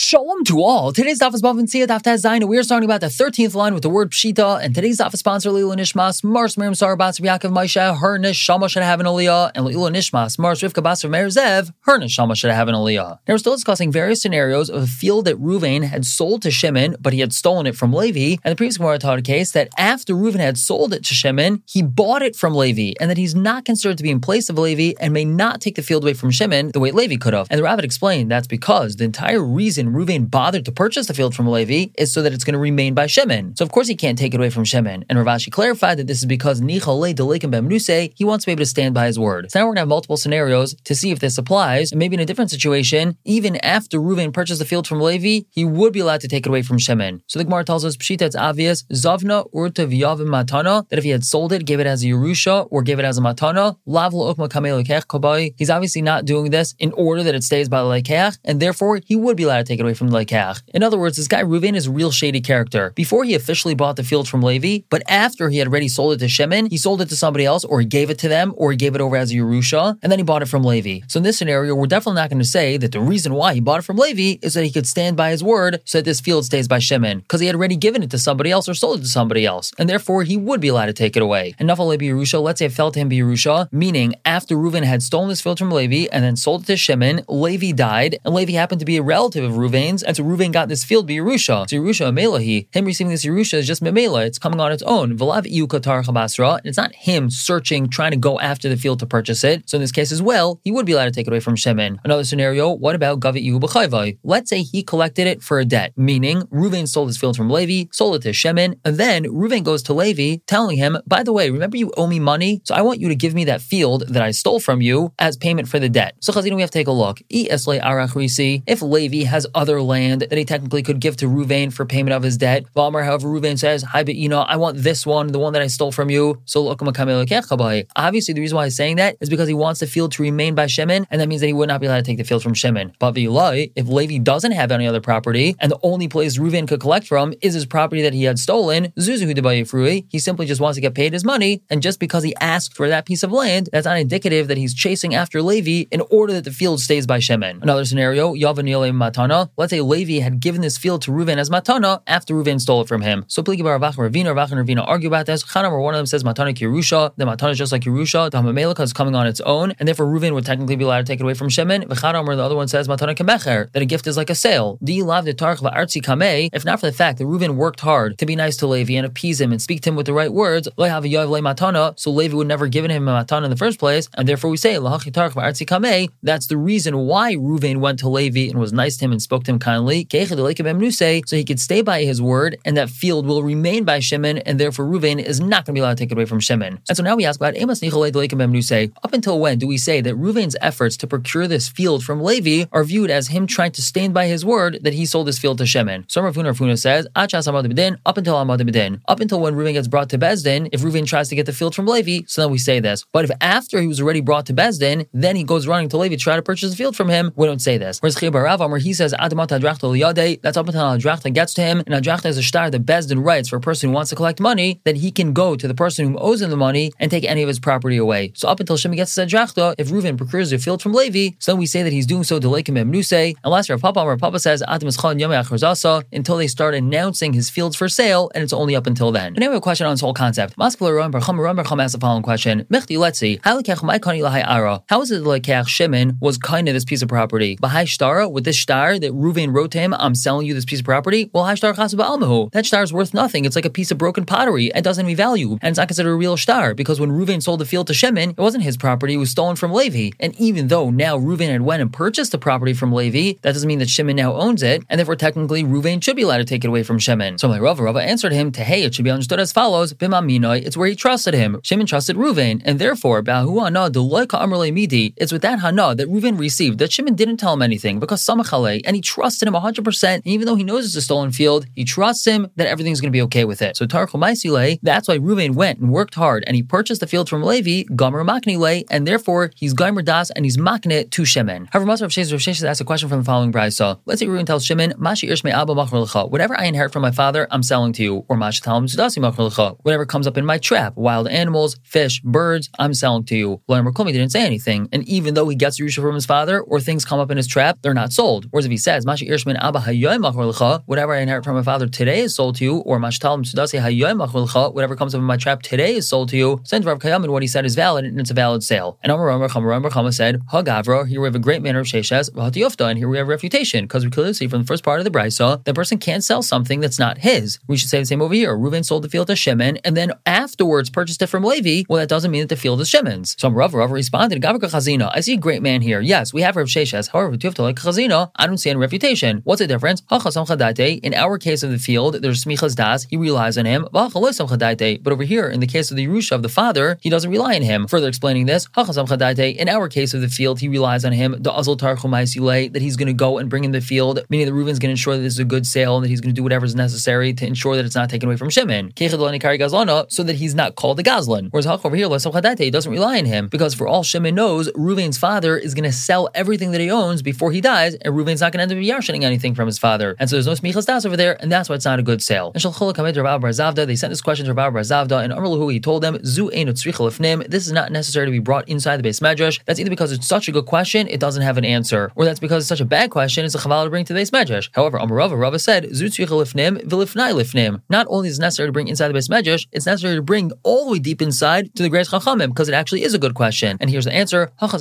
Shalom to all. Today's daf is Bava Metzia Daf Tez Zayin. We are starting about the 13th line with the word Pshita, and today's daf is sponsored Leila Nishmas, Mars Miriam Sarah Bas Yaakov Maisha, her Neshama should have an aliyah, and Leila Nishmas, Mars Rivka Bas Meir Zev, her Neshama should have an aliyah. Now we're still discussing various scenarios of a field that Reuven had sold to Shimon, but he had stolen it from Levi, and the previous Gemara taught a case that after Reuven had sold it to Shimon, he bought it from Levi, and that he's not considered to be in place of Levi and may not take the field away from Shimon the way Levi could have. And the Rabbit explained that's because the entire reason Reuven bothered to purchase the field from Levi is so that it's going to remain by Shimon. So of course he can't take it away from Shimon. And Rav Ashi clarified that this is because Nichale Delekim Bemnuse, he wants to be able to stand by his word. So now we're going to have multiple scenarios to see if this applies. And maybe in a different situation, even after Reuven purchased the field from Levi, he would be allowed to take it away from Shimon. So the Gemara tells us, Pshita, it's obvious, Zavna Urta V'yavim Matana, that if he had sold it, gave it as a Yerusha, or gave it as a Matana, Lavl Ukma Kamei Lekech Kabai, he's obviously not doing this in order that it stays by the Lekech, and therefore he would be allowed to take it away from the Lekech. In other words, this guy Reuven is a real shady character. Before he officially bought the field from Levi, but after he had already sold it to Shimon, he sold it to somebody else, or he gave it to them, or he gave it over as a Yerusha, and then he bought it from Levi. So in this scenario, we're definitely not going to say that the reason why he bought it from Levi is that he could stand by his word so that this field stays by Shimon, because he had already given it to somebody else or sold it to somebody else, and therefore he would be allowed to take it away. And Nafal Levi Yerusha, let's say it fell to him be Yerusha, meaning after Reuven had stolen this field from Levi and then sold it to Shimon, Levi died, and Levi happened to be a relative of Reuven's, and so Reuven got this field be Yerusha. So Yerusha Amelahi, him receiving this Yerusha is just Memela, it's coming on its own. V'lav iu katar chabasra, it's not him searching, trying to go after the field to purchase it. So in this case as well, he would be allowed to take it away from Shimon. Another scenario, what about Gavi iu b'chayvai? Let's say he collected it for a debt, meaning Reuven sold his field from Levi, sold it to Shimon, and then Reuven goes to Levi telling him, by the way, remember you owe me money, so I want you to give me that field that I stole from you as payment for the debt. So Chazina, we have to take a look. If Levi has other land that he technically could give to Reuven for payment of his debt, however, Reuven says, hi, but I want this one, the one that I stole from you, so obviously the reason why he's saying that is because he wants the field to remain by Shimon, and that means that he would not be allowed to take the field from Shimon. But if Levi doesn't have any other property, and the only place Reuven could collect from is his property that he had stolen, he simply just wants to get paid his money, and just because he asked for that piece of land, that's not indicative that he's chasing after Levi in order that the field stays by Shimon. Another scenario, Matana, let's say Levi had given this field to Reuven as Matana after Reuven stole it from him. So Pligi Bar Rav and Ravina argue about this. Chanam, where one of them says Matana Yerusha, the Matana is just like Yerusha, the Hamamelika is coming on its own, and therefore Reuven would technically be allowed to take it away from Shimon. V'chadam, where the other one says Matana Kemecher, that a gift is like a sale. Di lav de tarch va'artzi kamei, if not for the fact that Reuven worked hard to be nice to Levi and appease him and speak to him with the right words, lo have a yav le Matana, so Levi would never given him a Matana in the first place, and therefore we say lahachi tarch va'artzi kamei, that's the reason why Reuven went to Levi and was nice to him and spoke to him kindly, so he could stay by his word, and that field will remain by Shimon, and therefore Reuven is not going to be allowed to take it away from Shimon. And so now we ask about up until when do we say that Reuven's efforts to procure this field from Levi are viewed as him trying to stand by his word that he sold this field to Shimon? So Rav Huna says, up until Amad B'din, up until when Reuven gets brought to Bezdin, if Reuven tries to get the field from Levi, so then we say this. But if after he was already brought to Bezdin, then he goes running to Levi to try to purchase the field from him, we don't say this. Whereas Chia Bar Rav, where he says, that's up until Adrachta gets to him, and Adrachta is a shtar that Bezdin writes for a person who wants to collect money, that he can go to the person who owes him the money and take any of his property away. So up until Shimon gets to Adrachta, if Reuven procures the field from Levi, so then we say that he's doing so Deleikim Memnuse, unless Rav Papa says until they start announcing his fields for sale, and it's only up until then. And now we have a question on this whole concept. Asked the following question: let's see, how is it that Shimon was kind of this piece of property? With this shtar that Reuven wrote to him, I'm selling you this piece of property. Well, that shtar is worth nothing. It's like a piece of broken pottery. It doesn't have any value, and it's not considered a real shtar, because when Reuven sold the field to Shimon, it wasn't his property, it was stolen from Levi. And even though now Reuven had went and purchased the property from Levi, that doesn't mean that Shimon now owns it, and therefore technically Reuven should be allowed to take it away from Shimon. So my Rava answered him, hey, it should be understood as follows: it's where he trusted him. Shimon trusted Reuven, and therefore it's with that hana that Reuven received that Shimon didn't tell him anything, because samachale, and he trusted him 100%, and even though he knows it's a stolen field, he trusts him that everything's going to be okay with it. So Tarchel Maisile, that's why Reuven went and worked hard, and he purchased the field from Levi, Gomer Maknile, and therefore he's Gomer Das, and he's Makne to Shimon. However, Master of Sheshes asked a question from the following brayso. Let's say Reuven tells Shimon, Mashi Irshme Abba Machar Lecha, whatever I inherit from my father, I'm selling to you, or Mashi Talmud Sudasi Machar Lecha, whatever comes up in my trap, wild animals, fish, birds, I'm selling to you. Loyam Rakomi didn't say anything, and even though he gets Yerusha from his father, or things come up in his trap, they're not sold. Whereas if he says, says, Mashi Irshmin Abba Hayoim Machor Lecha, whatever I inherit from my father today is sold to you, or Mashtalim Sudasi Hayoim Machor Lecha, whatever comes up in my trap today is sold to you. Since Rav Kayamin, what he said is valid, and it's a valid sale. And Amar Chama said, Hagavra, here we have a great manner of Sheshes, V'hatiyofta, and here we have refutation, because we clearly see from the first part of the Brisa, that person can't sell something that's not his. We should say the same over here. Reuven sold the field to Shimon, and then afterwards purchased it from Levi. Well, that doesn't mean that the field is Shimon's. So Rav responded, Gavrika Chazina, I see a great man here. Yes, we have Rav Sheshes. However, Tiyofta like Chazina, I don't see any refutation. What's the difference? In our case of the field, there's Smichas Das, he relies on him. But over here, in the case of the Yerusha of the father, he doesn't rely on him. Further explaining this, in our case of the field, he relies on him, that he's going to go and bring in the field, meaning that Reuven's going to ensure that this is a good sale, and that he's going to do whatever is necessary to ensure that it's not taken away from Shimon. So that he's not called a Gazlan. Whereas over here, he doesn't rely on him, because for all Shimon knows, Reuven's father is going to sell everything that he owns before he dies, and Reuven's not going to end up yarshining anything from his father. And so there's no smichas das over there, and that's why it's not a good sale. And they sent this question to Rav Bar Zavda, and Amar Lahu, he told them, Zu einu tzricha lefnim, this is not necessary to be brought inside the Beis Medrash. That's either because it's such a good question, it doesn't have an answer, or that's because it's such a bad question, it's a chaval to bring to the Beis Medrash. However, Amar Rava said, Zu tzricha lefnim, v'lifnai lefnim. Not only is it necessary to bring inside the Beis Medrash, it's necessary to bring all the way deep inside to the Great Chachamim, because it actually is a good question. And here's the answer. Over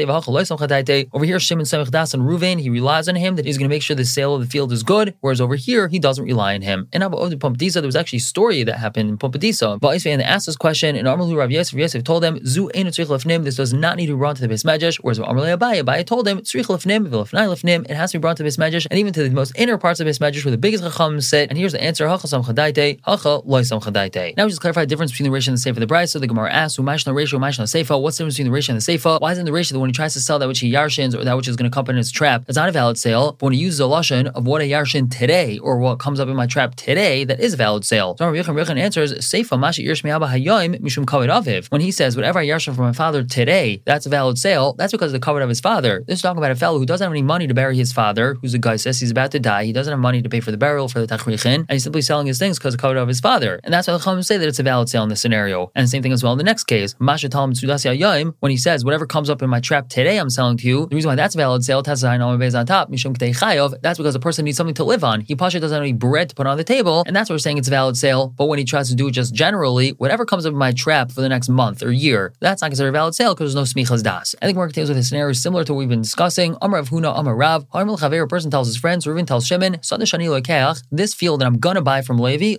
here, Shimon Samech Das and Reuven, he relies on him that he's going to make sure the sale of the field is good, whereas over here, he doesn't rely on him. And Abba Ovdi Pumbedisa, there was actually a story that happened in Pumbedisa. Ba'isvei, they asked this question, and Amar Lahu Rav Yosef told them, Zu einu tzrich lefnim, this does not need to be brought to the Beis Medrash, whereas Amar Abaye told them, Tzrich lefnim, v'lefnai lefnim, it has to be brought to the Beis Medrash, and even to the most inner parts of the Beis Medrash where the biggest Chacham sit. And here's the answer, Hacha Sam Chadaite, Hacha Loi Sam Chadaite. Now we just clarify the difference between the Reish and the Seifa of the Brisa. So the Gemara asks, Umashna Reish, Umashna Seifa, what's the difference between the Reish and the Seifa? Why isn't the Reish the one who tries to sell that which he yarshins, or that which is going to come in his trap? That's not a valid sale, but when he uses a lashon of what I yarshin today, or what comes up in my trap today, that is a valid sale. So Rabbi Yochanan answers, Seifa Mashi Yersh Me'aba Hayoim Mishum Kavod Aviv. When he says, whatever I yarshin from my father today, that's a valid sale, that's because of the kavod of his father. This is talking about a fellow who doesn't have any money to bury his father, who's a guy says he's about to die, he doesn't have money to pay for the burial, for the tachrichin, and he's simply selling his things because of the kavod of his father. And that's why the Chachamim say that it's a valid sale in this scenario. And the same thing as well in the next case, Masha Talam Sudasi Hayoim, when he says, whatever comes up in my trap today, I'm selling to you. The reason why that's a valid sale, on top, Mishum K'tei Chayav, that's because the person needs something to live on. He pasha doesn't have any bread to put on the table, and that's why we're saying it's a valid sale. But when he tries to do it just generally, whatever comes up in my trap for the next month or year, that's not considered a valid sale because there's no smichas das. I think we're continuing with a scenario similar to what we've been discussing. Amar Rav Huna, Amar Rav, a person tells his friends, Reuven tells Shimon, this field that I'm gonna buy from Levi,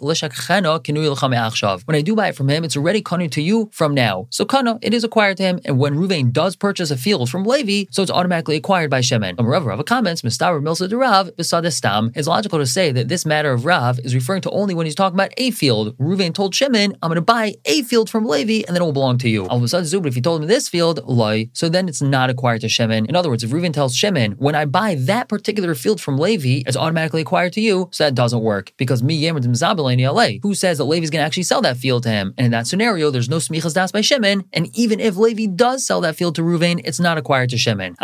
when I do buy it from him, it's already kanu to you from now. So kana, it is acquired to him, and when Reuven does purchase a field from Levi, so it's automatically acquired by Shimon. Rav comments, Mistaver Milsa de Rav, Bisadestam. It's logical to say that this matter of Rav is referring to only when he's talking about a field. Reuven told Shimon, I'm going to buy a field from Levi, and then it will belong to you. All of a sudden, but if he told him this field, loy, so then it's not acquired to Shimon. In other words, if Reuven tells Shimon, when I buy that particular field from Levi, it's automatically acquired to you, so that doesn't work. Because who says that Levi's going to actually sell that field to him? And in that scenario, there's no smichas das by Shimon, and even if Levi does sell that field to Reuven, it's not acquired to Shimon.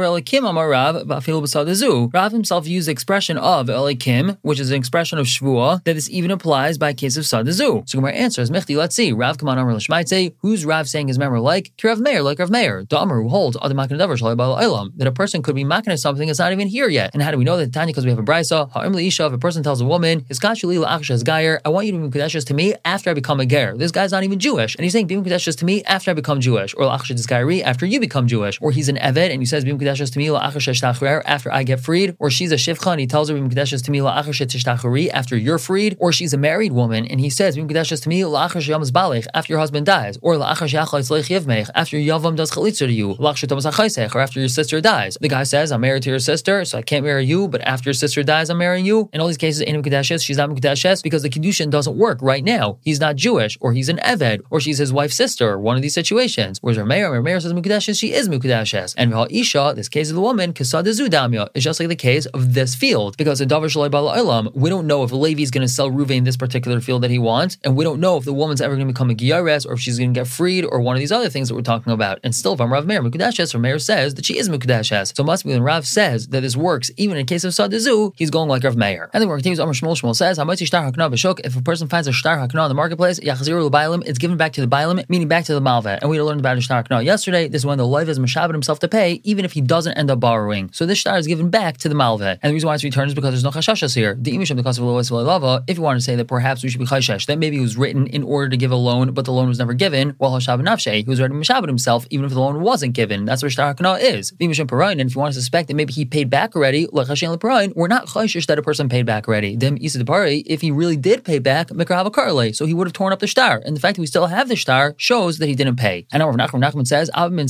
Rav himself used the expression of Elikim, which is an expression of Shvuah, that this even applies by case of Sadazu. So Gemara answers, Mechti, let's see. Rav Kaman Amar L'Shmaitze, who's Rav saying his memory like? Rav Meir, like Rav Meir. The Amar who holds that a person could be makana something that's not even here yet. And how do we know that, Tanya? Because we have a brisa. Ha'im Leisha, if a person tells a woman, I want you to be Mekudeshes to me after I become a ger. This guy's not even Jewish. And he's saying, be Mekudeshes to me after I become Jewish. Or after you become Jewish. Or he's an Eved and he says, be Mekudeshes to me after I get freed. Or she's a Shivcha and he tells her, be Mekudeshes to me after you're freed. Or she's a married woman and he says, be Mekudeshes to me after your husband dies. Or after Yavam does chalitza to you. Or after your sister dies. The guy says, I'm married to your sister, so I can't marry you, but after your sister dies, I'm marrying you. In all these cases, ain't Mekudeshes, she's not Mekudeshes because the Kiddushin doesn't work right now. He's not Jewish, or he's an Eved, or she's his wife's sister, one of these situations. Whereas Rameir says Mekudeshes, she is Mekudeshes. And Isha, this case of the woman, Kasadazu Damya, is just like the case of this field. Because in Davar Shalai Bala Olam, we don't know if Levi's going to sell Reuven this particular field that he wants, and we don't know if the woman's ever going to become a Giyares, or if she's going to get freed, or one of these other things that we're talking about. And still, if I'm Rav Meir Mekudeshes, Rameir says that she is Mekudeshes. So it must be when Rav says that this works, even in case of Sadazu, he's going like Rav Meir. And then we're continuing. Amar Shmuel says, if a person finds a shtar hakna in the marketplace, it's given back to the bailim, meaning back to the malva. And we learned about a shtar hakna yesterday. This is when the loiv is mashabed himself to pay, even if he doesn't end up borrowing. So this shtar is given back back to the malveh. And the reason why it's returned is because there's no chashashas here. The imisham because of lava. If you want to say that perhaps we should be chashash, that maybe it was written in order to give a loan, but the loan was never given. Well, hashav nafshe, he was already mishabed himself, even if the loan wasn't given. That's what shtar hakana is. The imisham parayin, and if you want to suspect that maybe he paid back already, lechashin leparayin, we're not chashish that a person paid back already. Dem isa depari, if he really did pay back, mikrav karle, so he would have torn up the shtar. And the fact that we still have the shtar shows that he didn't pay. And now Rav Nachman says,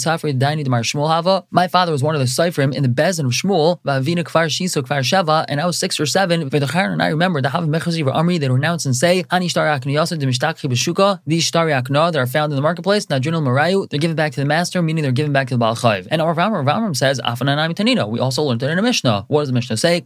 my father was one of the Seifrim in the Bezin of Shmuel, and I was 6 or 7, and I remember the Hav Mechazi Amri, they announce and say, these shtari akna that are found in the marketplace, they're given back to the master, meaning they're given back to the Baal Chayv. And Rav Amram says, we also learned it in a Mishnah. What does the Mishnah say?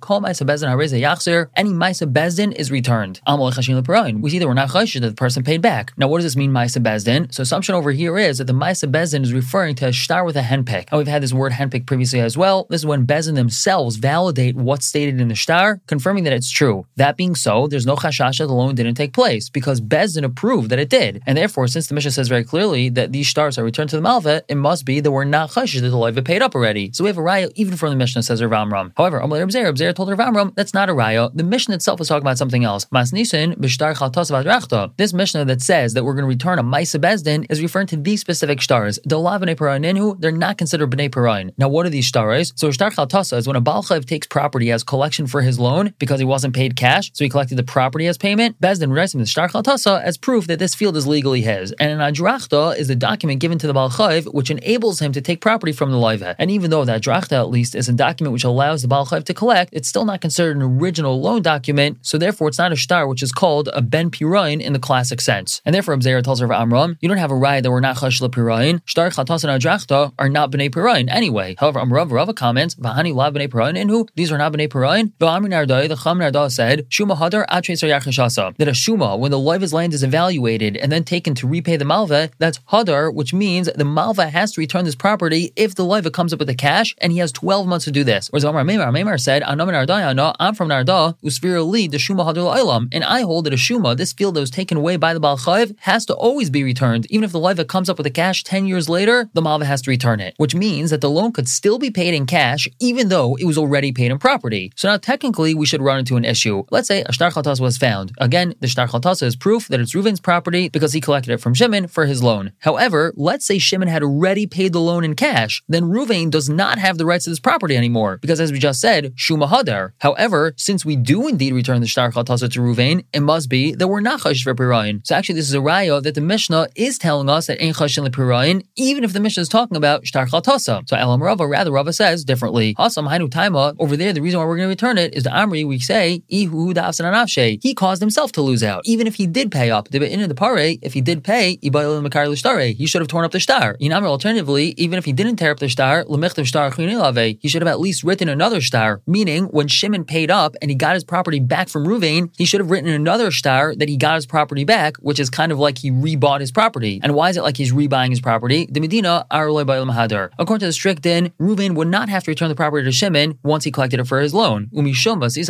Any Maisa Bezdin is returned. We see that we're not chayshish that the person paid back. Now, what does this mean, Maisa Bezdin? So assumption over here is that the Maisa Bezdin is referring to a shtar with a henpick. And we've had this word henpick previously as well. This is when Bezdin themselves validate what's stated in the shtar, confirming that it's true. That being so, there's no chashasha the loan didn't take place because Bezdin approved that it did. And therefore, since the Mishnah says very clearly that these shtars are returned to the malveh, it must be that we're not chashish that the loiva paid up already. So we have a raya even from the Mishnah, says Rav Amram. However, Reb Zera told Rav Amram that's not a raya. The Mishnah itself is talking about something else. Mas nisin b'shtar chaltas v'adrachta. This Mishnah that says that we're going to return a Maisa Bezdin is referring to these specific shtars. They're not considered b'nei parayin. Now, what are these shtars? So shtar chaltasa is when a Baal Chayv takes property as collection for his loan because he wasn't paid cash, so he collected the property as payment. Bezdin writes him the shtar chaltasa as proof that this field is legally his. And an adrachta is the document given to the Baal Chayv which enables him to take property from the loiva. And even though that adrachta at least is a document which allows the Baal Chayv to collect, it's still not considered an original loan document, so therefore it's not a shtar which is called a ben pirayin in the classic sense. And therefore, Abzera tells Rav Amram, you don't have a raya that we're not chash lepirayin. Shtar chatas and adrachta are not b'nei pirayin anyway. However, Rava comments, v'hani la b'nei pirayin inhu, these are not b'nei pirayin. V'amri nardai, the Cham Nardah said, shuma hadar atres yarchashasa, that a shuma, when the loiva's land is evaluated and then taken to repay the malveh, that's hadar, which means the malveh has to return this property if the loiva comes up with the cash, and he has 12 months to do this. Whereas Meimar said, I'm from Nardah, usvira li the shuma hadar la'ilam, and I hold that a shuma, this field that was taken away by the Baal Chayv, has to always be returned. Even if the loiva comes up with the cash 10 years later, the malveh has to return it, which means that the loan could still be paid in cash even though it was already paid in property. So now technically we should run into an issue. Let's say a shtar chaltas was found. Again, the shtar chaltas is proof that it's Reuven's property because he collected it from Shimon for his loan. However, let's say Shimon had already paid the loan in cash, then Reuven does not have the rights to this property anymore because, as we just said, shuma hadar. However, since we do indeed return the shtar chaltas to Reuven, it must be that we're not chayish for pirayin. So actually, this is a raya that the Mishnah is telling us that ain't chayish lepirayin, even if the Mishnah is talking about shtar chaltasa. So Elam Rava, rather Rava says differently. Hasam hainu taima, over there, the reason why we're going to return it is the Amri, we say, ihu da'afsan anafshe. He caused himself to lose out, even if he did pay up. In the pare, if he did pay, he should have torn up the shtar. Alternatively, even if he didn't tear up the shtar, he should have at least written another shtar, meaning when Shimon paid up and he got his property back from Reuven, he should have written another shtar that he got his property back, which is kind of like he rebought his property. And why is it like he's rebuying his property? The Medina according to the strict din, Reuven would not have to return the property to Shimon once he collected it for his loan. It's only because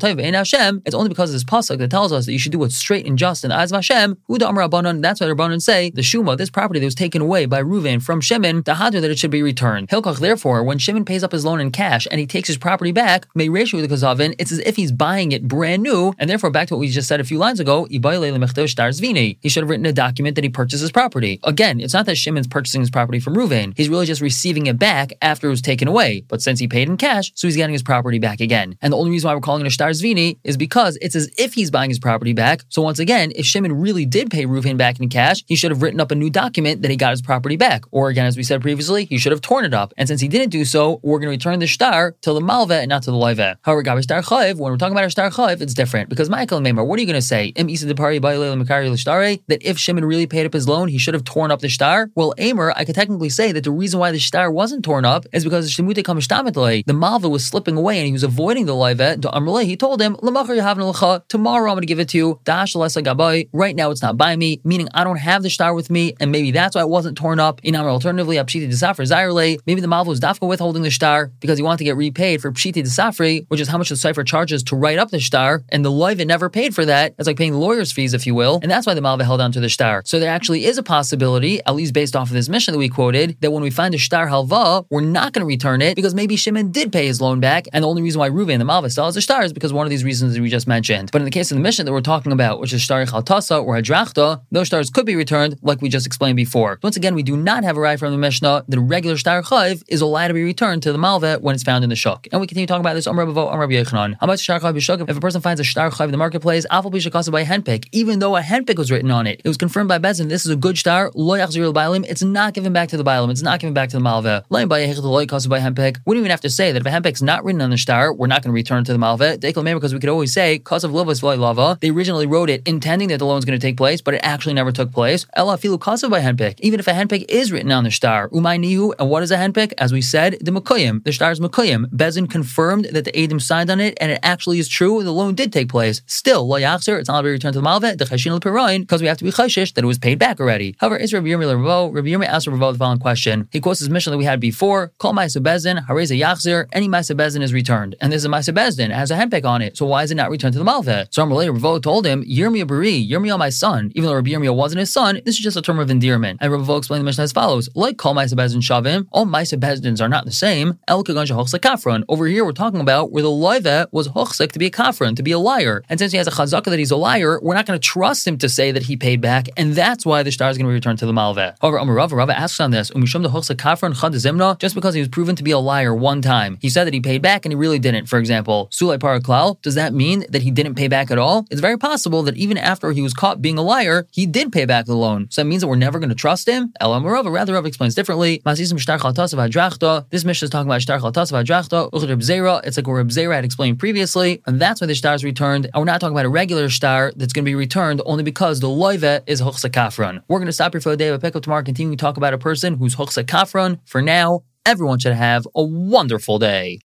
of this pasuk that tells us that you should do what's straight and just in the eyes of Hashem. That's why the Rabbanan say the shuma, this property that was taken away by Reuven from Shimon, the hadar that it should be returned. Hilkach, therefore, when Shimon pays up his loan in cash and he takes his property back, may ratio the kazavin, it's as if he's buying it brand new, and therefore back to what we just said a few lines ago, he should have written a document that he purchased his property. Again, it's not that Shimon's purchasing his property from Reuven, he's really just receiving it back after it was taken away, but since he paid in cash, so he's getting his property back again. And the only reason why we're calling it a shtar zvini is because it's as if he's buying his property back. So once again, if Shimon really did pay Reuven back in cash, he should have written up a new document that he got his property back. Or again, as we said previously, he should have torn it up. And since he didn't do so, we're going to return the shtar to the malveh and not to the loiveh. However, Gabi shtar chayv, when we're talking about a shtar chayv, it's different. Because Michael and Meimar, what are you going to say? That if Shimon really paid up his loan, he should have torn up the shtar? Well, Aimer, I could technically say that the reason why the shtar wasn't torn up is because the malveh was slipping away and he was avoiding the loiveh. He told him, tomorrow I'm going to give it to you. Right now it's not by me, meaning I don't have the shtar with me, and maybe that's why it wasn't torn up. Alternatively, maybe the malveh was dafka withholding the shtar because he wanted to get repaid for pshiti desafri, which is how much the cipher charges to write up the shtar, and the loiveh never paid for that. It's like paying the lawyer's fees, if you will, and that's why the malveh held on to the shtar. So there actually is a possibility, at least based off of this mission that we quoted, that when we find a shtar halva, we're not going to return it because maybe Shimon did pay his loan back, and the only reason why Ruvain, the Malva, still has a shtar is because of one of these reasons that we just mentioned. But in the case of the Mishnah that we're talking about, which is shtar chaltasa or hadrachta, those stars could be returned, like we just explained before. Once again, we do not have a right from the Mishnah that a regular shtar chayv is allowed to be returned to the Malva when it's found in the shuk. And we continue talking about this. Amar Bavo, Amar Yechanan. How much shtar chayv b'shuk? If a person finds a shtar chayv in the marketplace, afal b'shakasa by a henpick, even though a henpick was written on it, it was confirmed by Bezin. This is a good shtar. Lo yachzir l'bailim. It's not given back to the bailim. It's not given back to the Malva. Lo yachzir by henpick. We don't even have to say that if a henpick's not written on the shtar, we're not going to return it to the Malva. Because we could always say cause of lavas lava. They originally wrote it intending that the loan is going to take place, but it actually never took place. Ella filu cause by henpick. Even if a henpick is written on the shtar, umay nihu. And what is a henpick? As we said, the mekuyim. The shtar is mekuyim. Bezin confirmed that the Eidim signed on it, and it actually is true. The loan did take place. Still, lo yachzer. It's not going to be returned to the Malva. The chashin l'pirayin, because we have to be chashish that it was paid back already. However, is Rabbi Yirmiyah Ravo? Rabbi Yirmiyah asked Ravo the following question. He quotes his mission that we had before. Kol ma'aseh bezin hareza yachzer. Any ma'aseh bezin is returned, and this is a ma'aseh bezin. It has a henpick on it. So why is it not returned to the Malva? So later, Ravo told him, Yirmiyah Bari, Yirmiyah my son. Even though Rabbi Yirmiyah wasn't his son, this is just a term of endearment. And Ravo explained the mission as follows: like kol ma'aseh bezin shavim, all ma'aseh bezins are not the same. El kagan shehochsek kafron. Over here, we're talking about where the loiva was hochsek to be a kafron, to be a liar. And since he has a chazaka that he's a liar, we're not going to trust him to say that he paid back, and that's why the shtar is going to be returned to the Malva. However, Rava asks on this, Umishum the hochsek kafron chad zimna, just because he was proven to be a liar one time. He said that he paid back and he really didn't. For example, Sulay Paraklal, does that mean that he didn't pay back at all? It's very possible that even after he was caught being a liar, he did pay back the loan. So that means that we're never going to trust him? Elam Rava, rather Rava explains differently. This Mishnah is talking about shtar chaltas v'hadrachta. It's like what Reb Zera had explained previously, and that's why the shtar is returned. And we're not talking about a regular shtar that's going to be returned only because the loive is hochsek kafron. We're going to stop here for the day, but pick up tomorrow, continuing to talk about a person who's hochsek kafron. For now, everyone should have a wonderful day.